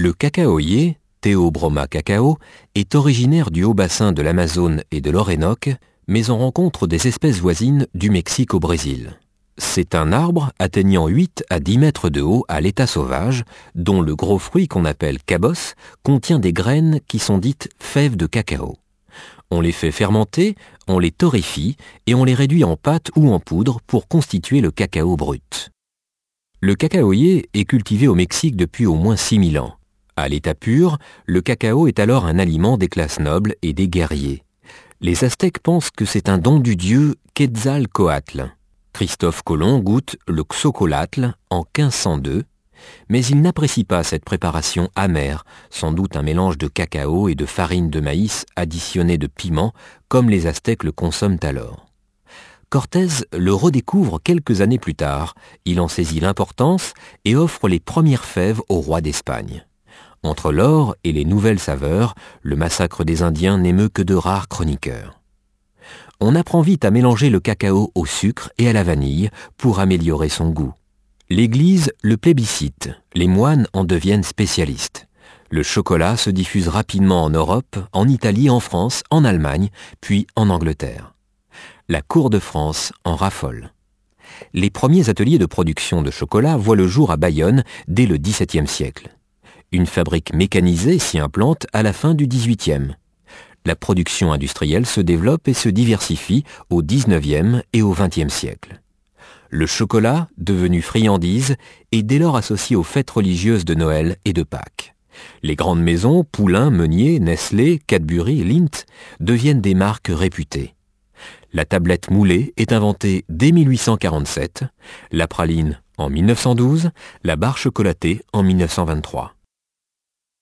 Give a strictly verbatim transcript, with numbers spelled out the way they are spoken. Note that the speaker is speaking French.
Le cacaoyer, Theobroma cacao, est originaire du haut bassin de l'Amazone et de l'Orénoque, mais on rencontre des espèces voisines du Mexique au Brésil. C'est un arbre atteignant huit à dix mètres de haut à l'état sauvage, dont le gros fruit qu'on appelle cabosse contient des graines qui sont dites fèves de cacao. On les fait fermenter, on les torréfie et on les réduit en pâte ou en poudre pour constituer le cacao brut. Le cacaoyer est cultivé au Mexique depuis au moins six mille ans. À l'état pur, le cacao est alors un aliment des classes nobles et des guerriers. Les Aztèques pensent que c'est un don du dieu Quetzalcoatl. Christophe Colomb goûte le xocolatl en quinze cent deux, mais il n'apprécie pas cette préparation amère, sans doute un mélange de cacao et de farine de maïs additionné de piment, comme les Aztèques le consomment alors. Cortés le redécouvre quelques années plus tard, il en saisit l'importance et offre les premières fèves au roi d'Espagne. Entre l'or et les nouvelles saveurs, le massacre des Indiens n'émeut que de rares chroniqueurs. On apprend vite à mélanger le cacao au sucre et à la vanille pour améliorer son goût. L'Église le plébiscite, les moines en deviennent spécialistes. Le chocolat se diffuse rapidement en Europe, en Italie, en France, en Allemagne, puis en Angleterre. La cour de France en raffole. Les premiers ateliers de production de chocolat voient le jour à Bayonne dès le dix-septième siècle. Une fabrique mécanisée s'y implante à la fin du dix-huitième. La production industrielle se développe et se diversifie au dix-neuvième et au vingtième siècle. Le chocolat, devenu friandise, est dès lors associé aux fêtes religieuses de Noël et de Pâques. Les grandes maisons, Poulain, Meunier, Nestlé, Cadbury, Lindt, deviennent des marques réputées. La tablette moulée est inventée dès mille huit cent quarante-sept, la praline en mille neuf cent douze, la barre chocolatée en mille neuf cent vingt-trois.